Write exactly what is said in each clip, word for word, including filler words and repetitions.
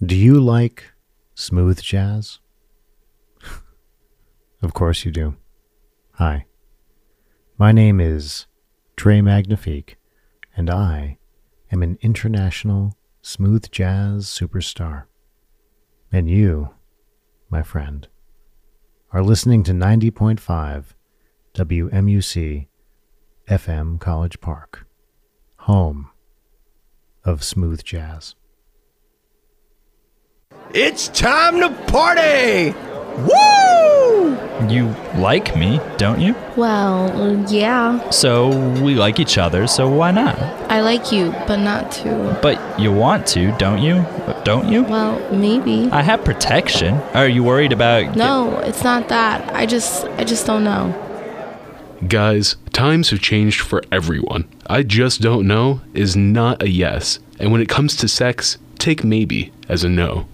Do you like smooth jazz? Of course you do. Hi. My name is Trey Magnifique, and I am an international smooth jazz superstar. And you, my friend, are listening to ninety point five W M U C F M College Park, home of smooth jazz. It's time to party! Woo! You like me, don't you? Well, yeah. So we like each other, so why not? I like you, but not to. But you want to, don't you? Don't you? Well, maybe. I have protection. Are you worried about... No, it's not that. I just, I just don't know. Guys, times have changed for everyone. I just don't know is not a yes. And when it comes to sex, take maybe as a no.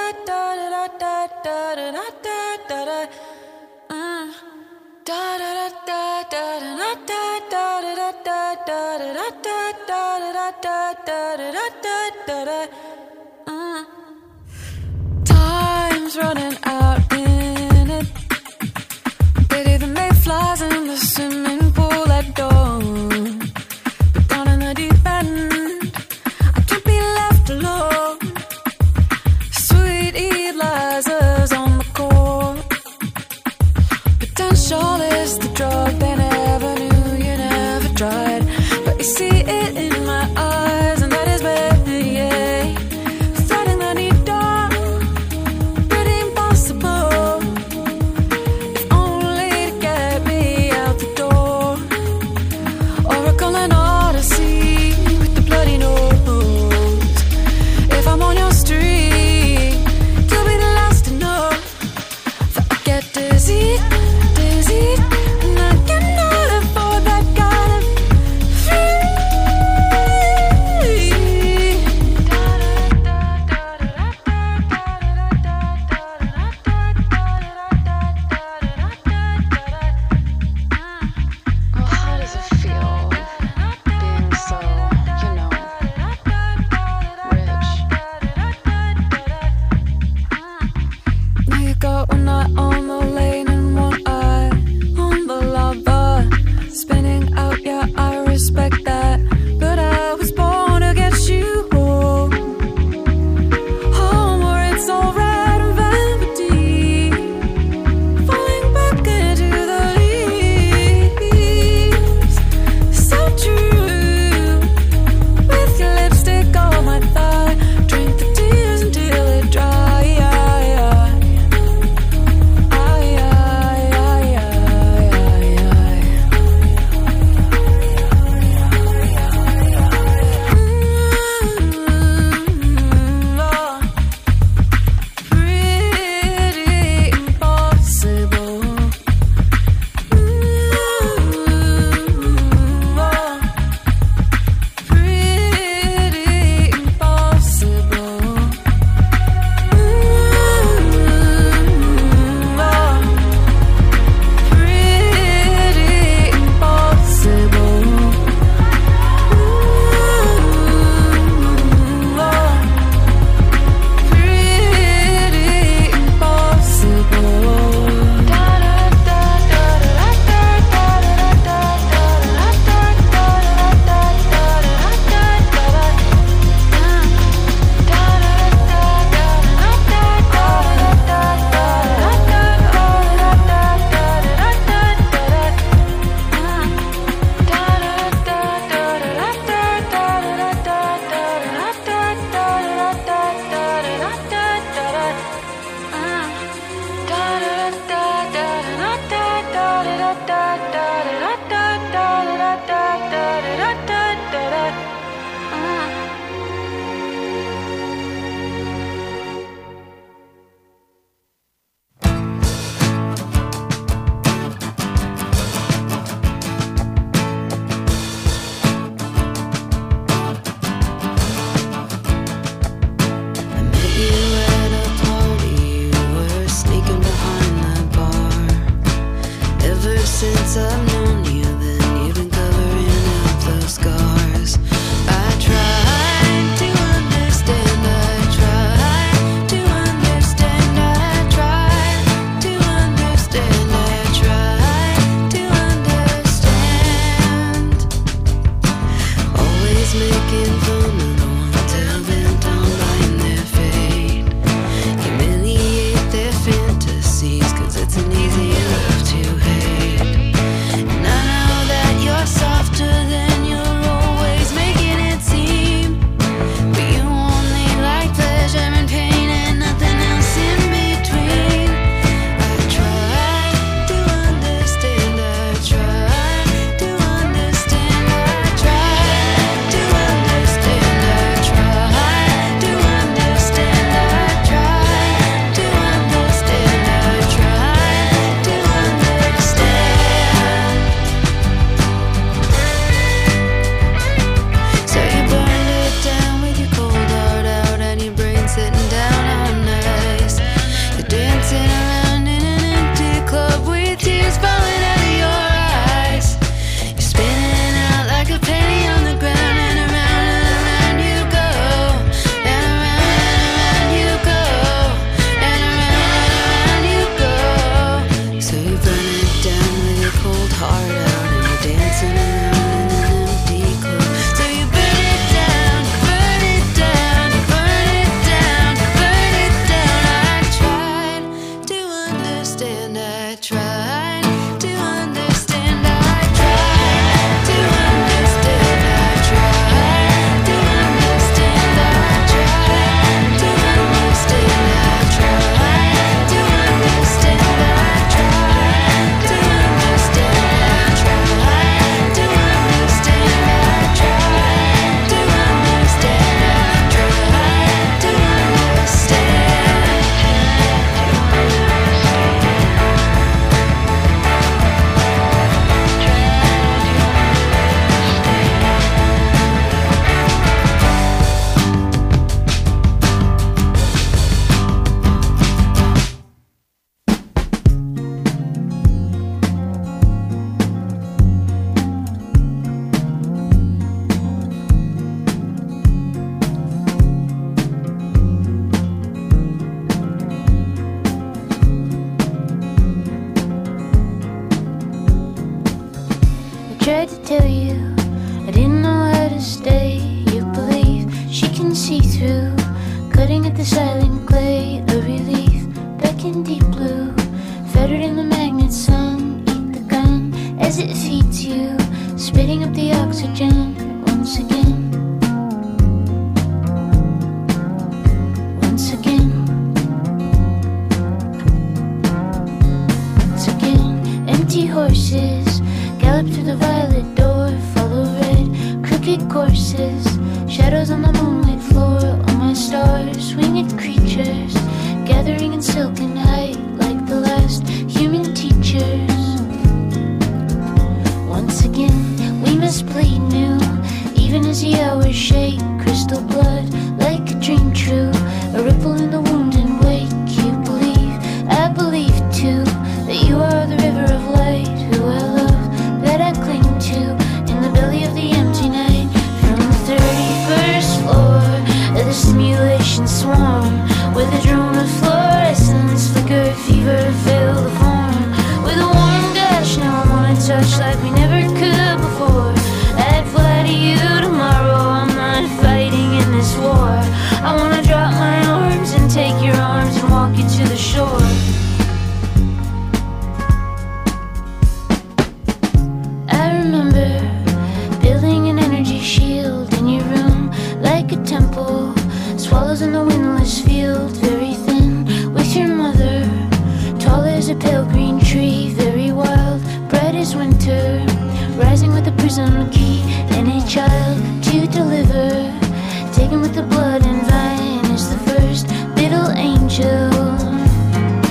Time's running out in it. They'd even make flies in the swimming pool at dawn. But down in the deep end, I can't be left alone. Sweet Eliza's on the court. Potential is the drug they never knew you never tried. But you see it in my eyes, and that is where, yeah, threading the needle, pretty impossible. If only to get me out the door. Oracle and Odyssey with the bloody nose. If I'm on your street, you'll be the last to know that I get dizzy, dizzy, and I cannot afford that kind of free. Well, how does it feel being so, you know, rich? Now you got one eye on the lane and one eye on the lava. Spinning out, yeah, I respect that. But I was born to get you home. Home where it's all red and velvety. Falling back into the leaves. So true. With your lipstick on my thigh. Drink the tears until they dry. I tried to tell you I didn't know how to stay. You believe she can see through, cutting at the silent clay. A relief back in deep blue, fettered in the magnet sun. Eat the gun as it feeds you, spitting up the oxygen once again. Once again. Once again. Empty horses gallop through the violet door, follow red crooked courses, shadows on the moonlit floor. All my stars, winged creatures, gathering in silken height like the last human teachers. Once again, we must bleed new, even as the hours shake. Crystal blood, like a dream true, a ripple in the wound and wake. You believe, I believe too, that you are the river of light, who I love, that I cling to, in the belly of the empty night. From the thirty-first floor of the simulation swarm, with a drone of fluorescence, flicker, fever, fill the form. With a warm gush, now I wanna touch like we never could before. I'd fly to you tomorrow, I'm not fighting in this war. I wanna drop my arms and take your arms and walk you to the shore. I remember building an energy shield in your room, like a temple, swallows in the windless field, very thin with your mother, tall as a pale green tree, very wild, bright as winter, rising with a prism key, and a child to deliver, taken with the blood and vine as the first little angel.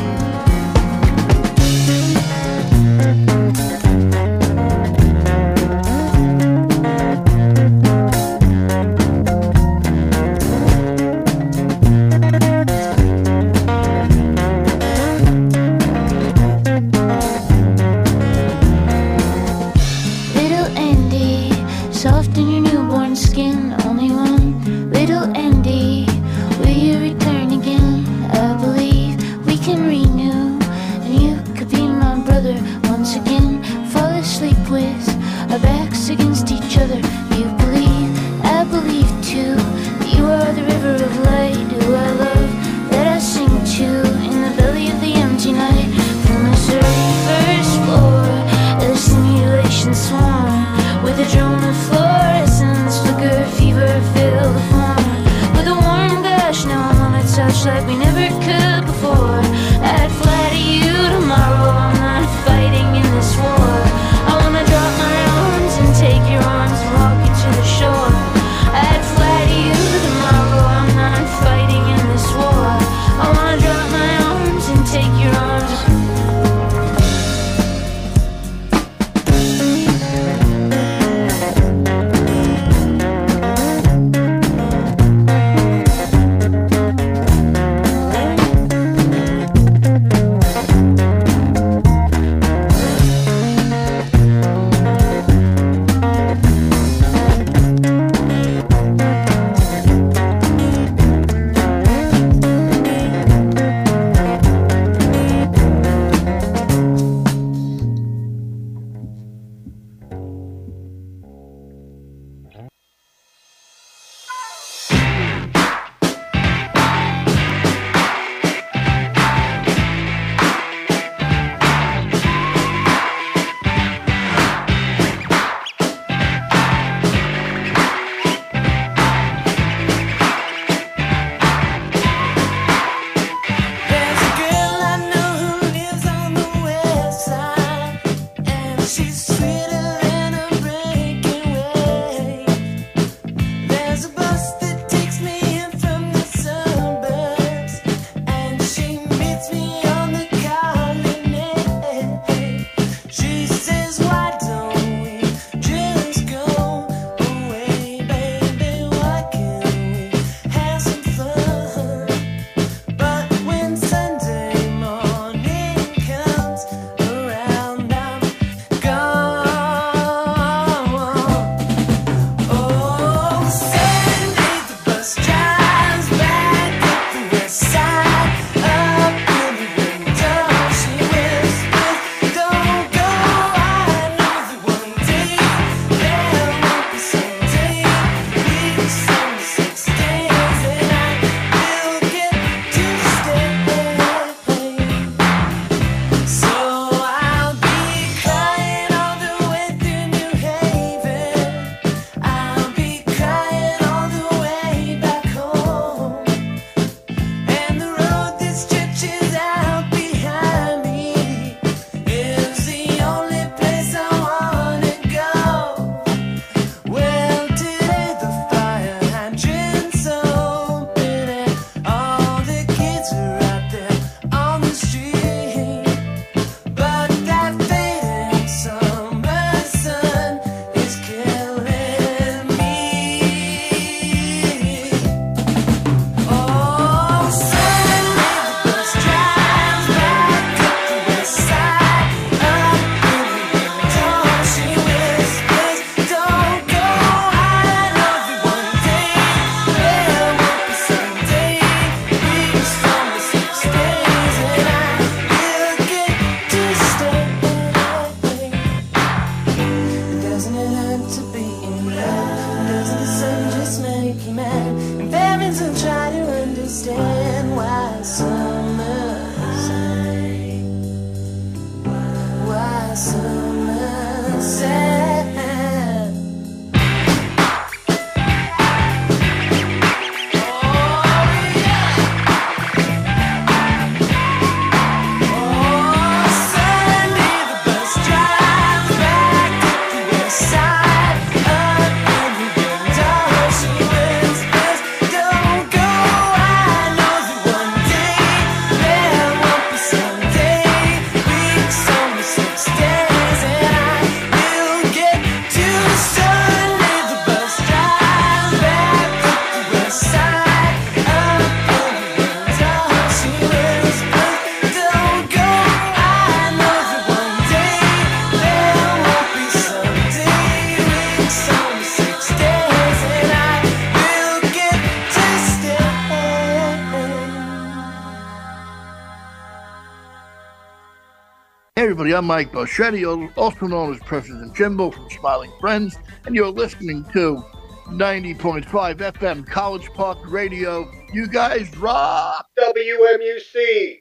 Hey everybody, I'm Mike Boschetti, also known as President Jimbo from Smiling Friends, and you're listening to ninety point five F M College Park Radio. You guys rock! W M U C.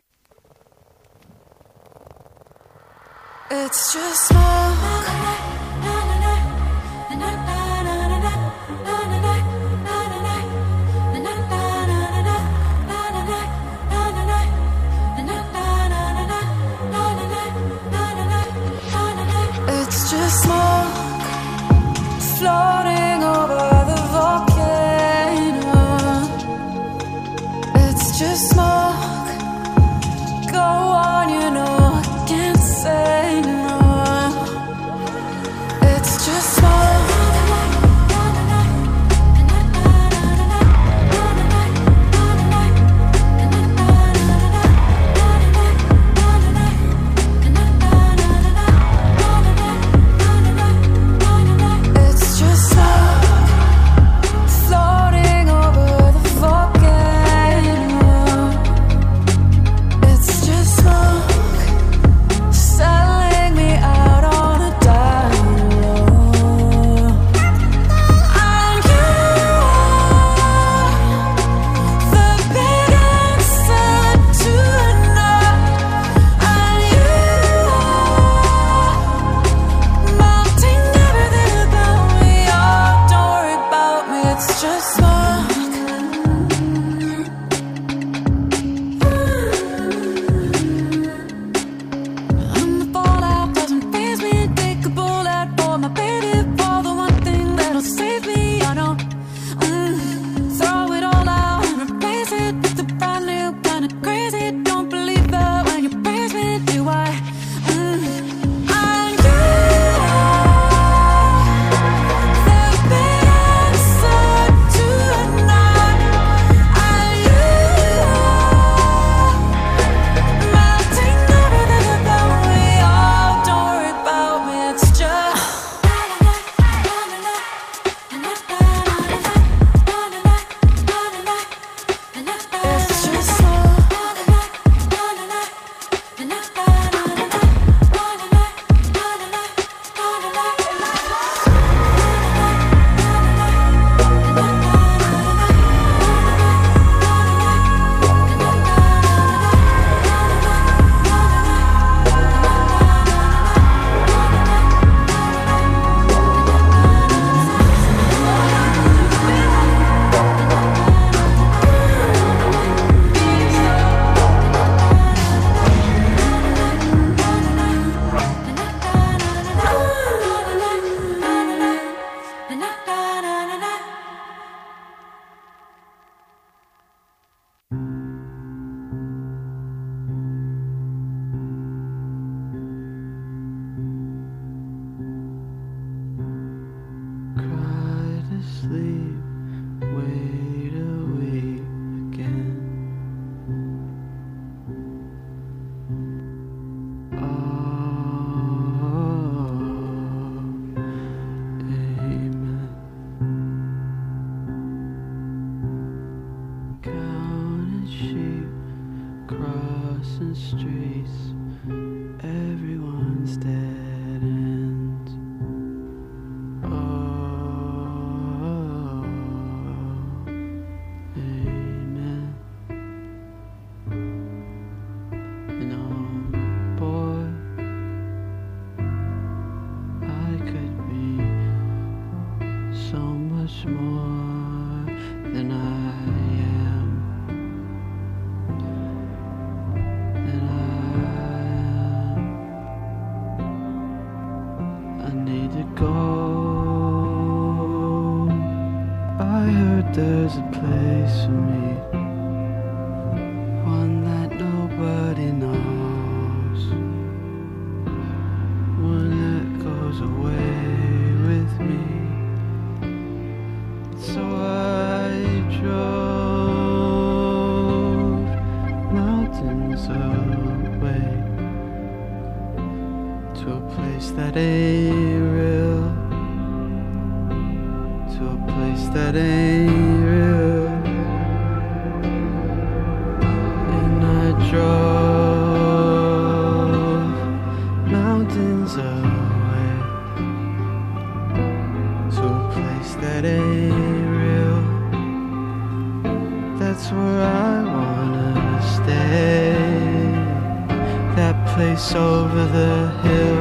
It's just smoke. It's just smoke floating over the volcano. It's just smoke. Go on, you know I can't say no. It's just smoke. It's just smoke floating over the volcano. It's just smoke selling me out on a dime low. And you are the big answer to a no. And you are melting everything about me. Oh, don't worry about me. It's just smoke. And the fallout doesn't faze me. Take a bullet for my baby, for the one thing that'll save me. I know. Mm. Throw it all out and replace it with a brand new kind of crazy. Don't believe it when you praise me, do I? Mm. And you are the big answer to a night. And you are melting everything about me. Oh, don't worry about me. It's just. It's just smoke. Cry to sleep, wait a week again. Oh, amen. Counting sheep, crossing streets, everyone's dead ends. Oh, amen. And oh, boy, I could be so much more than I am. Than I am. I need to go. I heard there's a place for me, one that nobody knows, one that goes away with me. So I drove mountains away to a place that ain't real, to a place that ain't real. And I drove place over the hill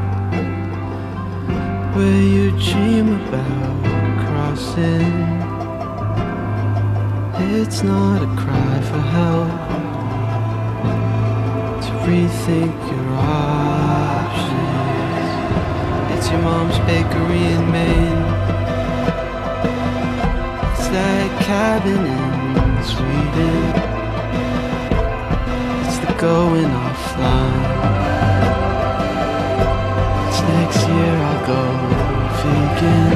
where you dream about crossing. It's not a cry for help to rethink your options. It's your mom's bakery in Maine. It's that cabin in Sweden. It's the going offline. It's next year I'll go vegan.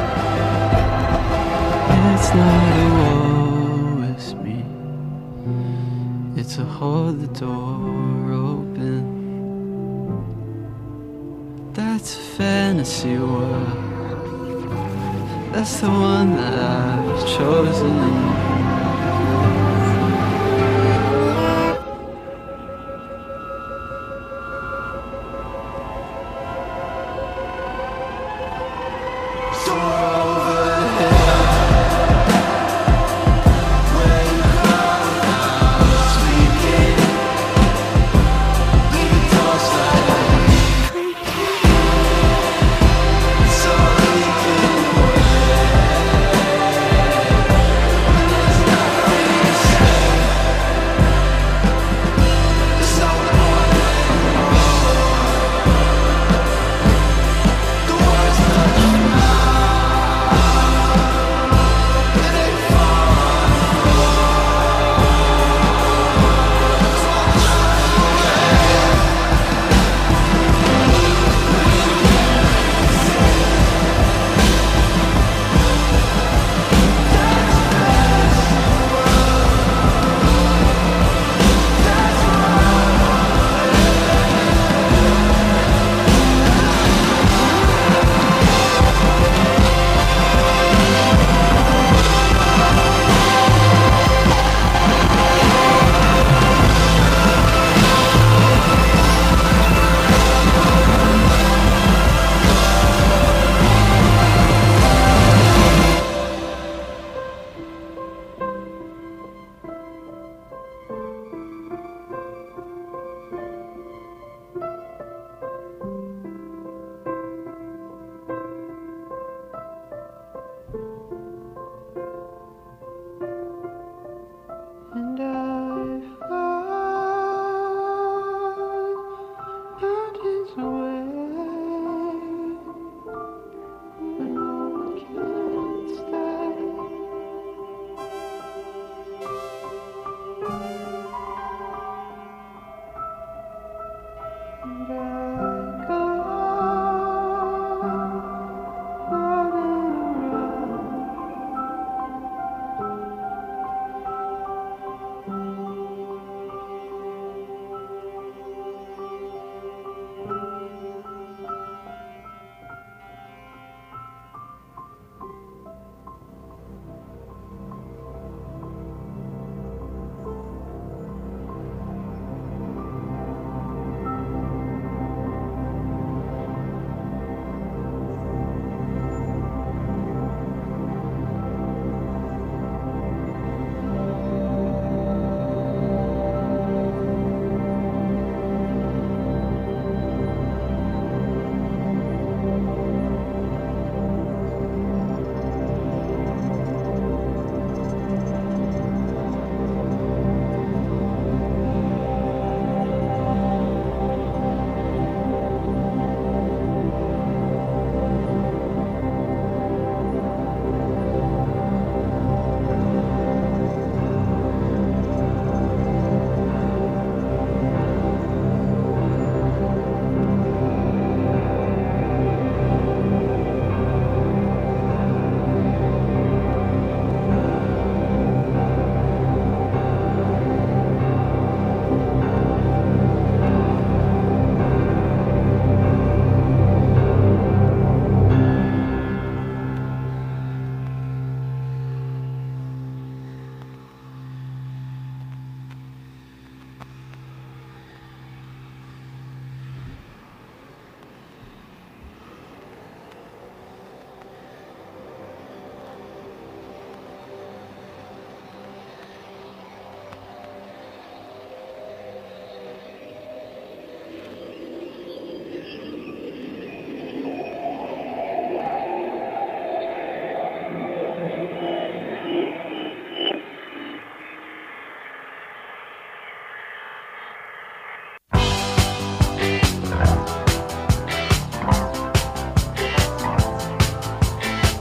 It's not a woe, it's me. It's a hold the door open. That's a fantasy world. That's the one that I've chosen. It's all you can wear.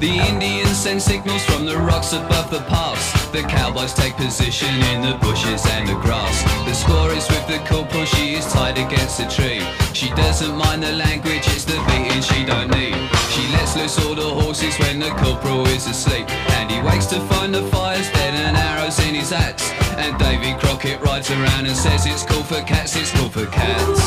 The Indians send signals from the rocks above the pass. The cowboys take position in the bushes and the grass. The score is with the corporal, she is tied against a tree. She doesn't mind the language, it's the beating she don't need. She lets loose all the horses when the corporal is asleep. And he wakes to find the fire's dead and arrows in his axe. And Davy Crockett rides around and says it's cool for cats, it's cool for cats.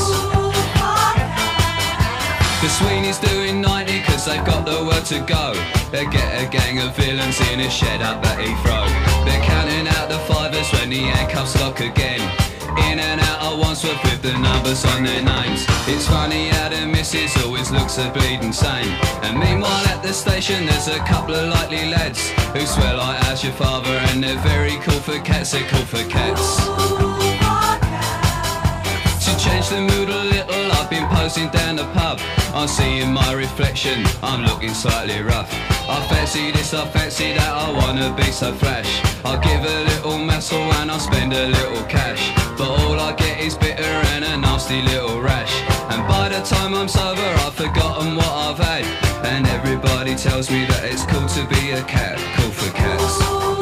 The Sweeney's doing ninety cause they've got the word to go. They get a gang of villains in a shed up at Heathrow. They're counting out the fivers when the handcuffs lock again. In and out of Wandsworth with the numbers on their names. It's funny how the missus always looks a bleeding sane. And meanwhile at the station there's a couple of likely lads who swear like how's your father, and they're very cool for cats, they're cool for cats. To change the mood a little, I've been posing down the pub. I'm seeing my reflection, I'm looking slightly rough. I fancy this, I fancy that, I wanna be so flash. I'll give a little muscle and I'll spend a little cash. But all I get is bitter and a nasty little rash. And by the time I'm sober I've forgotten what I've had. And everybody tells me that it's cool to be a cat, cool for cats.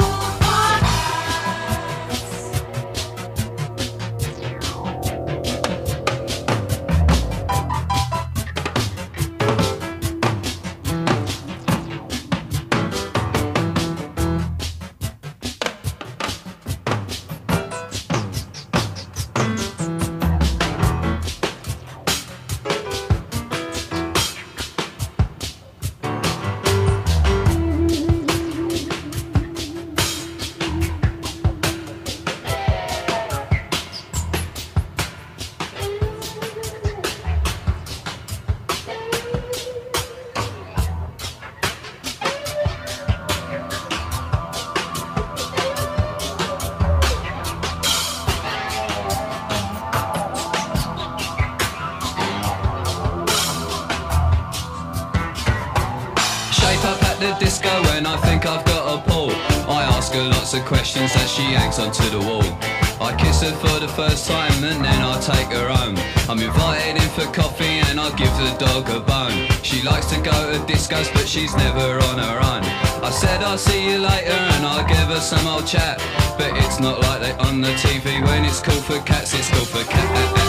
Disco when I think I've got a pull. I ask her lots of questions as she hangs onto the wall. I kiss her for the first time and then I take her home. I'm invited in for coffee and I give the dog a bone. She likes to go to discos but she's never on her own. I said I'll see you later and I'll give her some old chat. But it's not like they on the T V. When it's cool for cats, it's cool for cats.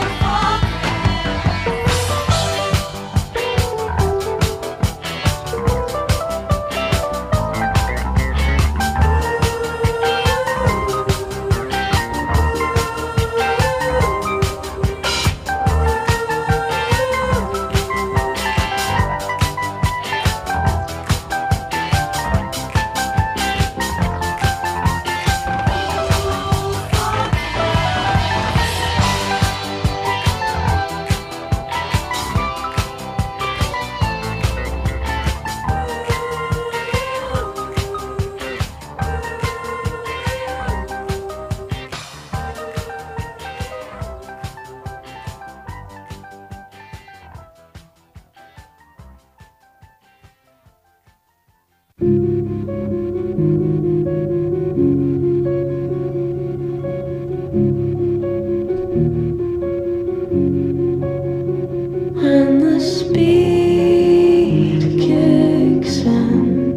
When the speed kicks in,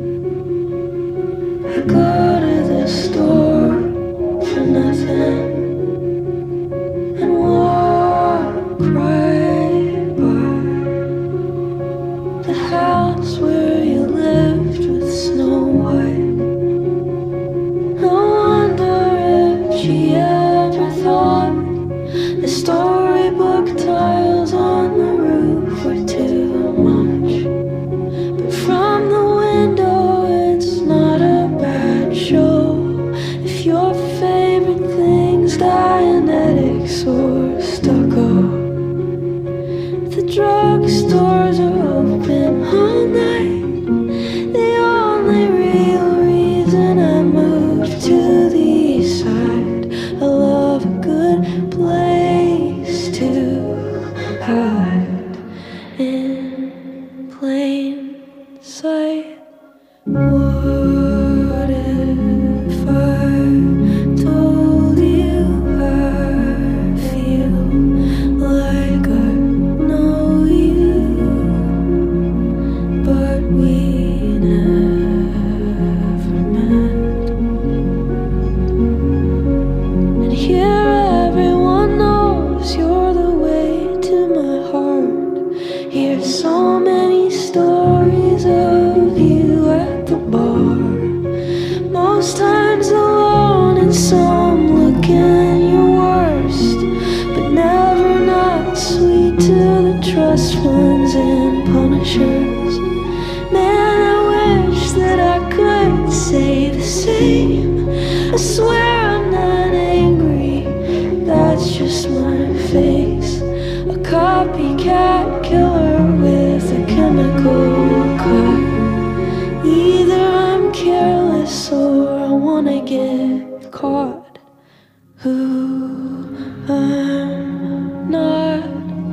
I go to the store for nothing and walk right by the house where you lived with Snow White. I wonder if she ever thought the storybook tiles on the roof were too much. But from the window it's not a bad show. If your favorite thing's Dianetics or stucco, the drugstores are open all night. The only real reason I moved to the east side, I love a good place to to the trust funds and punishers. Man, I wish that I could say the same. I swear I'm not angry, that's just my face. A copycat killer with a chemical cut. Either I'm careless or I wanna get caught. Who I'm not.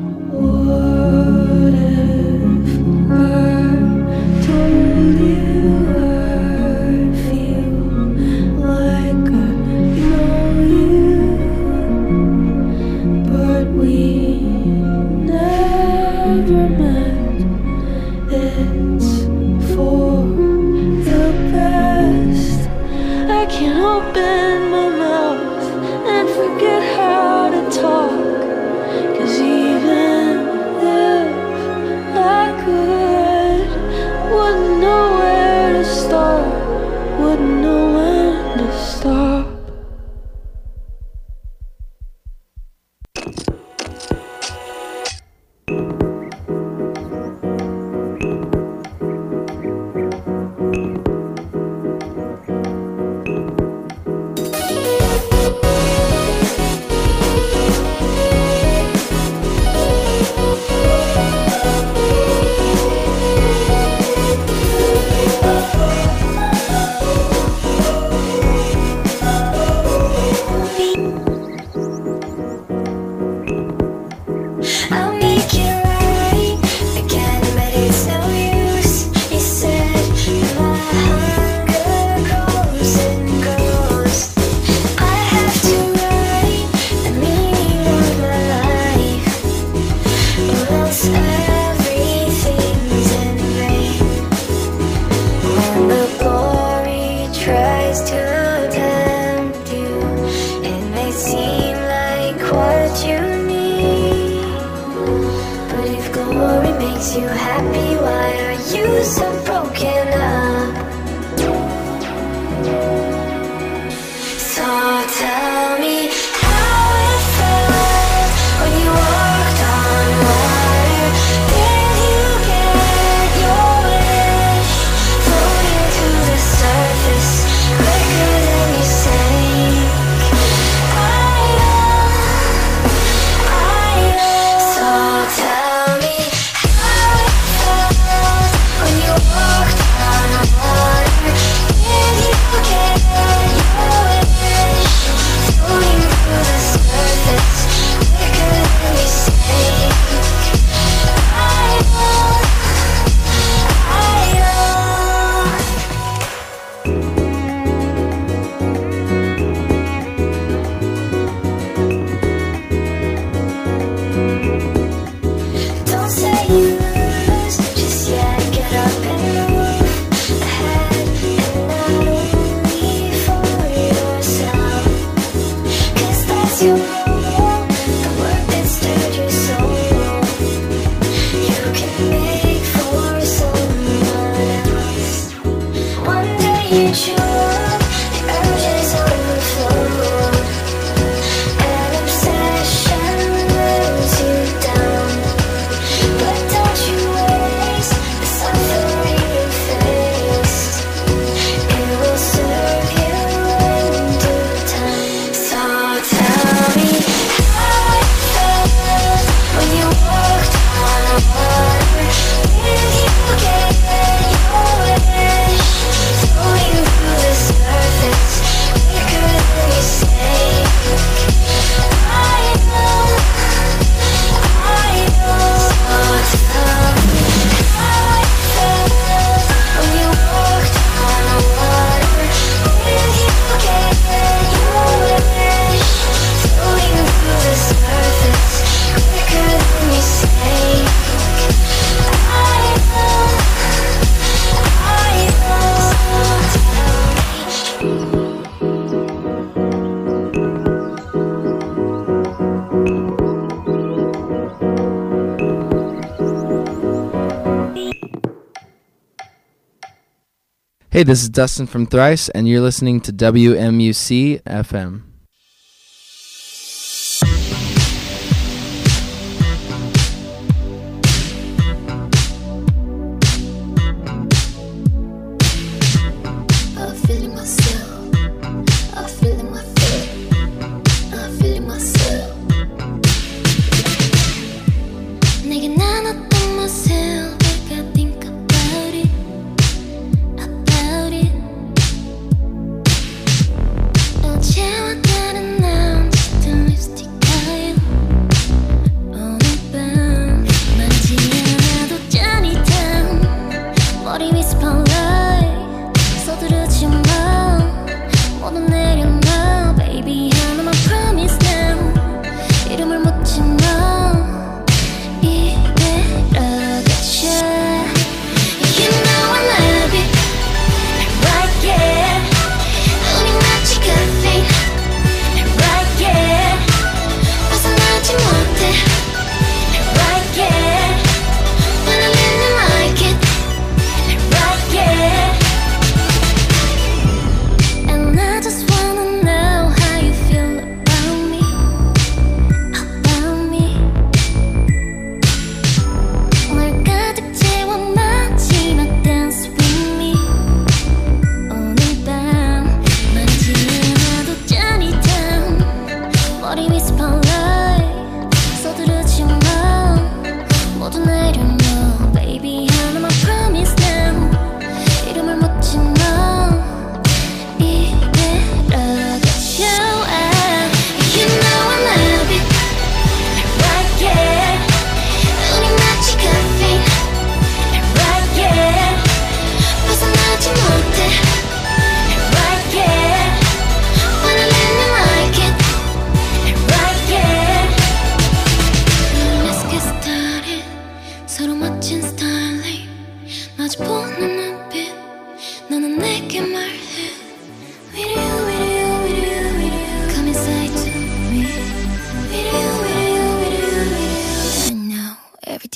What if I told you I feel like I know you, but we never met? It's for the best. I can't open my mouth and forget how to talk. 'Cause even if I could, wouldn't know where to start, wouldn't know when to stop. I'll make it right again, but it's no use. You said my hunger grows and grows. I have to write the meaning of my life, or else everything's in vain. When the glory tries to tempt you, it may seem like what you need. But if glory makes you happy, why are you so broken up? So tell me how it felt when you walked on water. Did you get your wish? Floating to the surface quicker than you sank. I know, I know. So tell me how it felt when you walked on water. Did you get your wish? Floating through the surface quicker than you sank. I know, I know. Don't say you lose just yet. Get up and move ahead, and not only for yourself. 'Cause that's your role, the work that stirred your soul. You can make for someone else. One day you choke, the urges overflow. An obsession wears you down. But don't you waste the suffering you face. It will serve you in due time. So tell me how it felt when you walked on water. Did you get your wish? Floating through the surface quicker than you sank. I know, I know. So tell me how it felt when you walked on water. Did you get your wish? Floating through the surface quicker than you sank. I know, I know. So tell me. Hey, this is Dustin from Thrice, and you're listening to W M U C F M.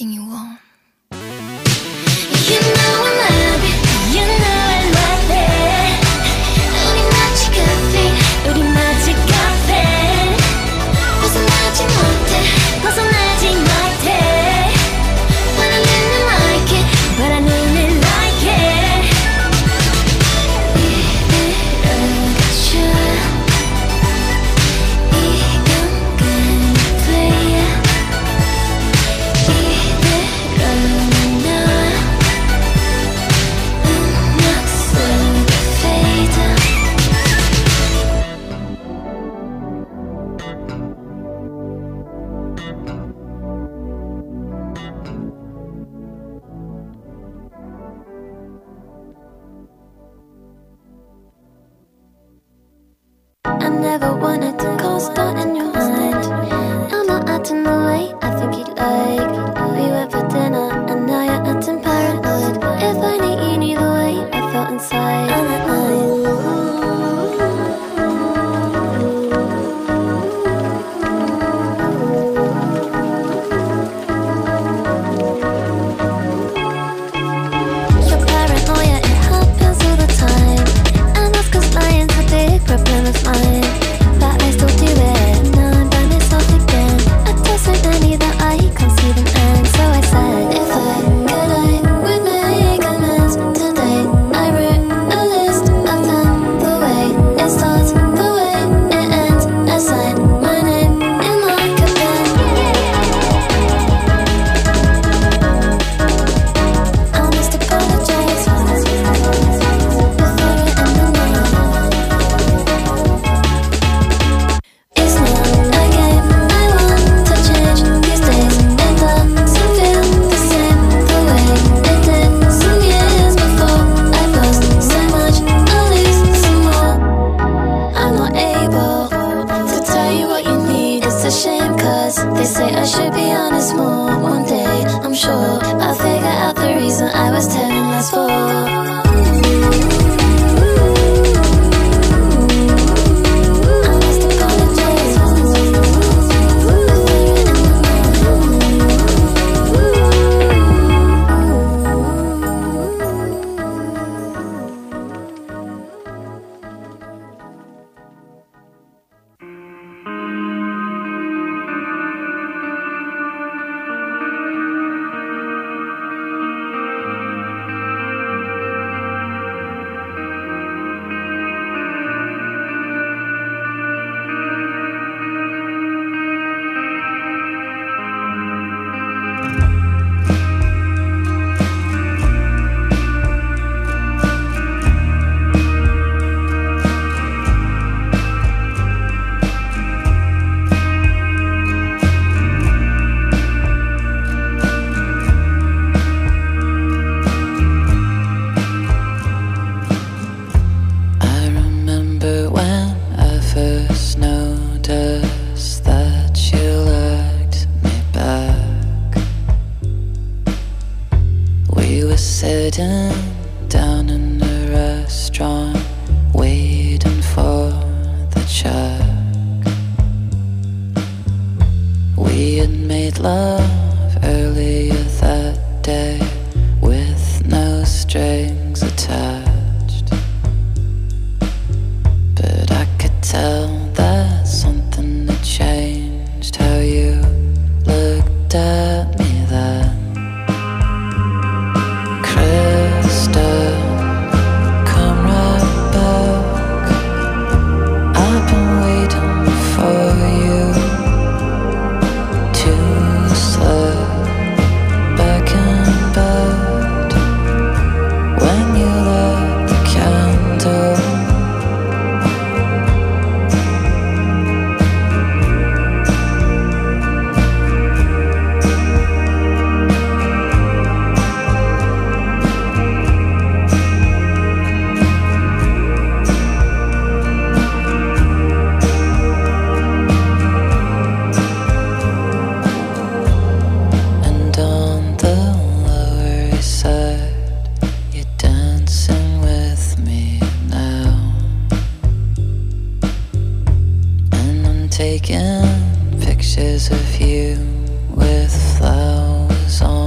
anything you want. You know I love you, you know I love it. 우리 마치 커피, 우리 마치 카페. 벗어나지 못해, 벗어나지 못해. But I really like it, but I really like it. 이대로 가자. I never wanted to co-star in your mind. I'm not acting the way I think you'd like. We went for dinner and now you're acting paranoid. If only you knew the way I felt inside. And at your paranoia, it happens all the time. And that's 'cause lying's a big problem of mine. But I still do it, now I'm by myself again. I tell so many that I can't see them end. So I said, if I could, I would make amends today. I wrote a list of them, the way it starts, the way it ends. I signed my name in like a pen. I must apologize before it ended now. It's not a game I want to change these days. It doesn't feel the same the way it did some years before. I lost so much, I'll lose some more. I'm not able to tell you what you need. It's a shame 'cause they say I should be honest more. One day, I'm sure I'll figure out the reason I was tearing less for. I remember when I first noticed that you liked me back. We were sitting down in a restaurant, waiting for the check. We had made love earlier that day with no strings attached. But I could tell that something had changed. How you looked at me then. Crystal, come right back. I've been waiting for you to slip back in bed when you lit the candle. And on the Lower East Side, you're dancing with me now. And I'm taking pictures of you with flowers on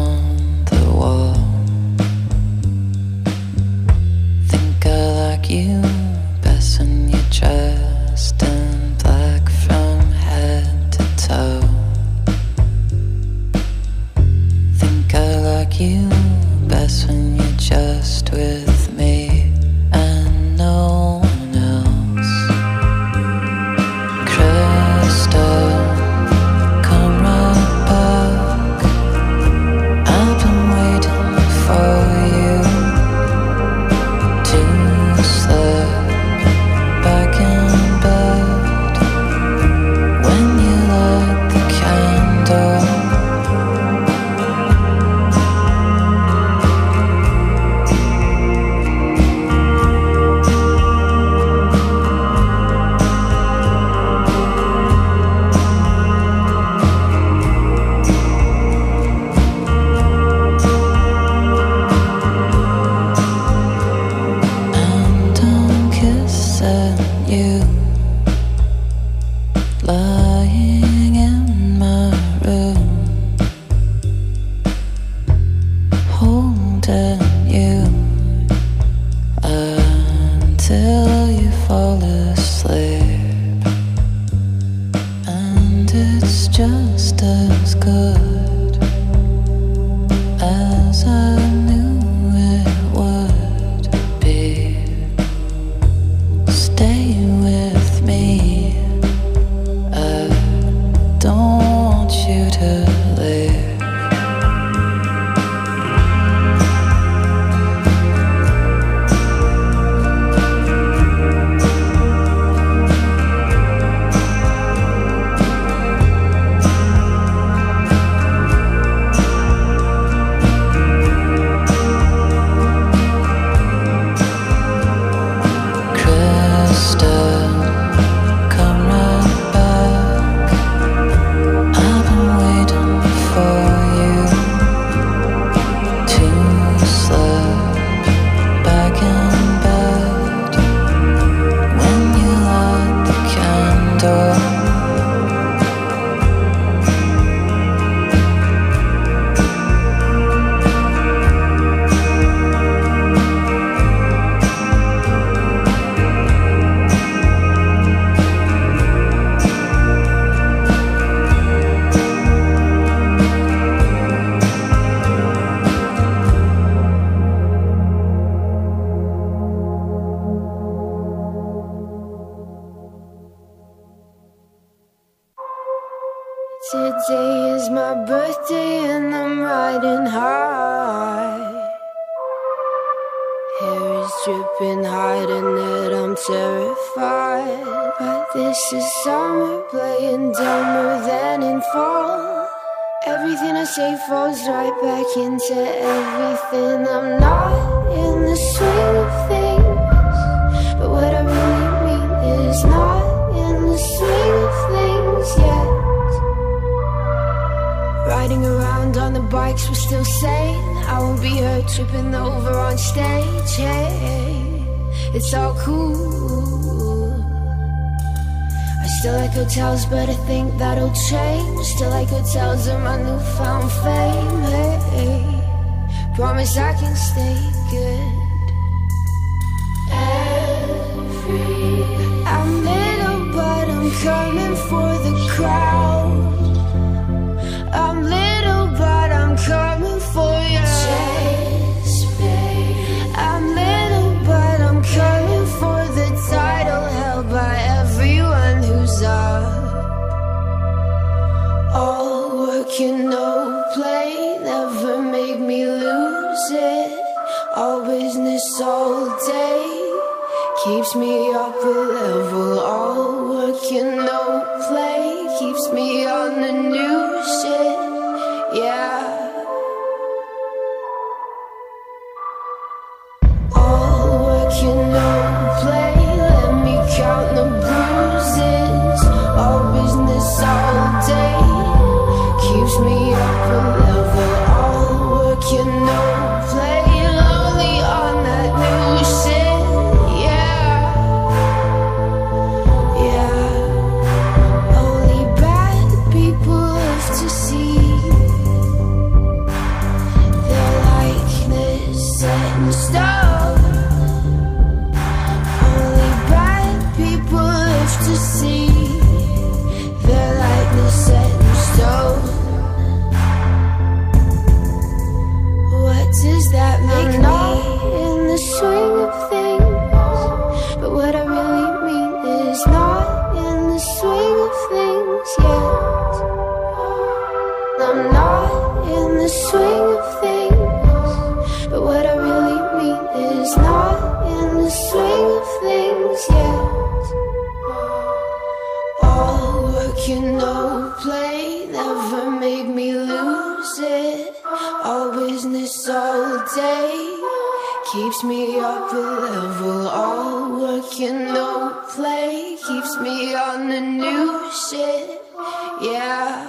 like you best when you're just with me and no one else. Crystal, come right back. I've been waiting for you to slip back in bed when you light the candle. And I'm kissing you, lying in my room, holding you until you fall asleep. And it's just as good as I knew it would be. Stay with me, I don't want you to leave. Crystal, come right back. I've been waiting for you to slip back in bed when you light the candle. Today is my birthday and I'm riding high. Hair is dripping, hiding it, I'm terrified. But this is summer, playing dumber than in fall. Everything I say falls right back into everything. I'm not in the swing of things, but what I really mean is not in the swing of things yet. Riding around on the bikes, we're still sane. I won't be hurt tripping over on stage. Hey, it's all cool. I still like hotels, but I think that'll change. Still like hotels and my newfound fame. Hey, promise I can stay good. Every I'm little, but I'm coming for the crowd. I'm little, but I'm coming for you. I'm little, but I'm coming for the title held by everyone who's up. All work and no play never make me lose it. All business all day keeps me up a level. All work and no play keeps me on the new shit, yeah. All work and no play, let me count the bruises. All business all day keeps me up a level. All work and no play, lonely on that new shit, yeah. Yeah. the swing of things. But what I really mean is not in the swing of things yet. All work and no play never made me lose it. All business all day keeps me up a level. All work and no play keeps me on the new shit. Yeah.